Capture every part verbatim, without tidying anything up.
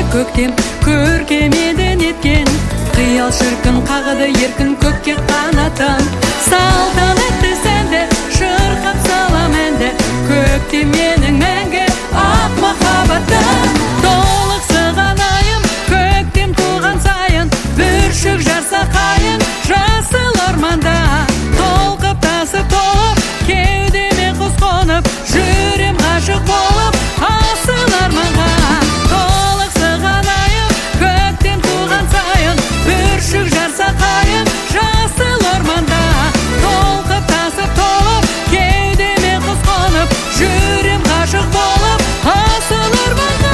көктем көркемеден еткен қиял шіркін қағады еркін көкке қанатын салтанатты сәнді шырқап салам әнді көктем менің мәңгі ақ махаббатым толық сығанайым көктем туған сайын бүршік жарса қайын жасыл орманда толқып тасып толып кеудеме құс қонып жүрем ғашық болып асыл арманға толық сығанайым көктем туған сайын бүршік жарса қайын жасыл орманда толқып тасып толып кеудеме құс қонып жүрем ғашық болып асыл арманға.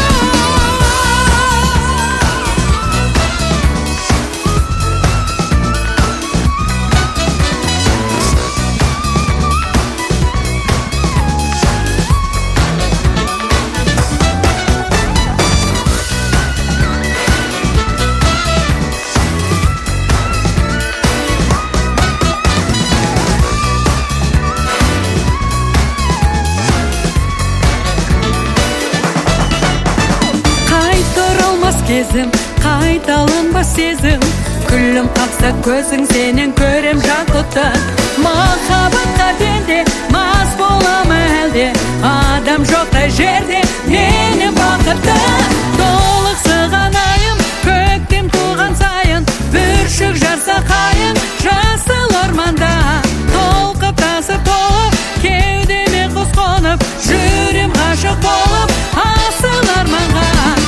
Кезім қайталанбас сезім күлім қақса көзің сенен көрем жақұтты махаббатқа пенде мас боламы әлде адам жоқтай жерде мені бақытты толық сығанайым көктем туған сайын бүршік жарса қайын жасыл орманда толқып тасып толып кеудеме құс қонып жүрем ғашық болып асыл арманға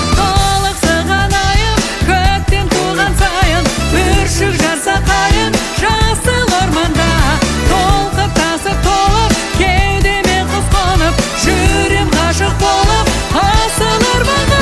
бүршік жарса қайын жасыл орманда толқып тасып толып кеудеме құс қонып жүрем ғашық болып асыл арманға.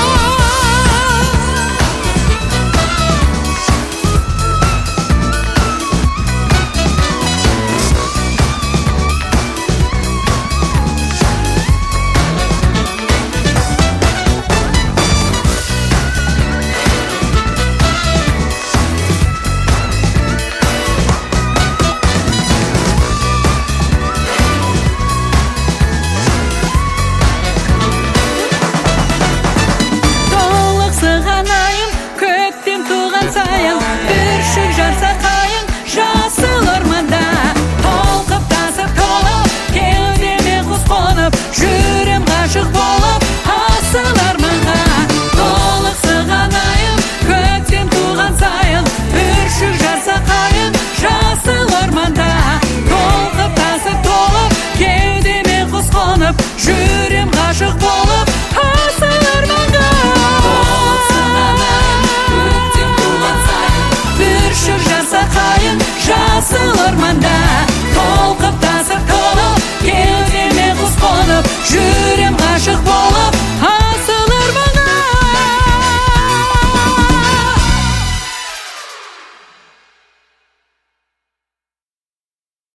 Жүрем ғашық болып асыл арманға көктем туған сайын бүршік жарса қайын жасыл орманда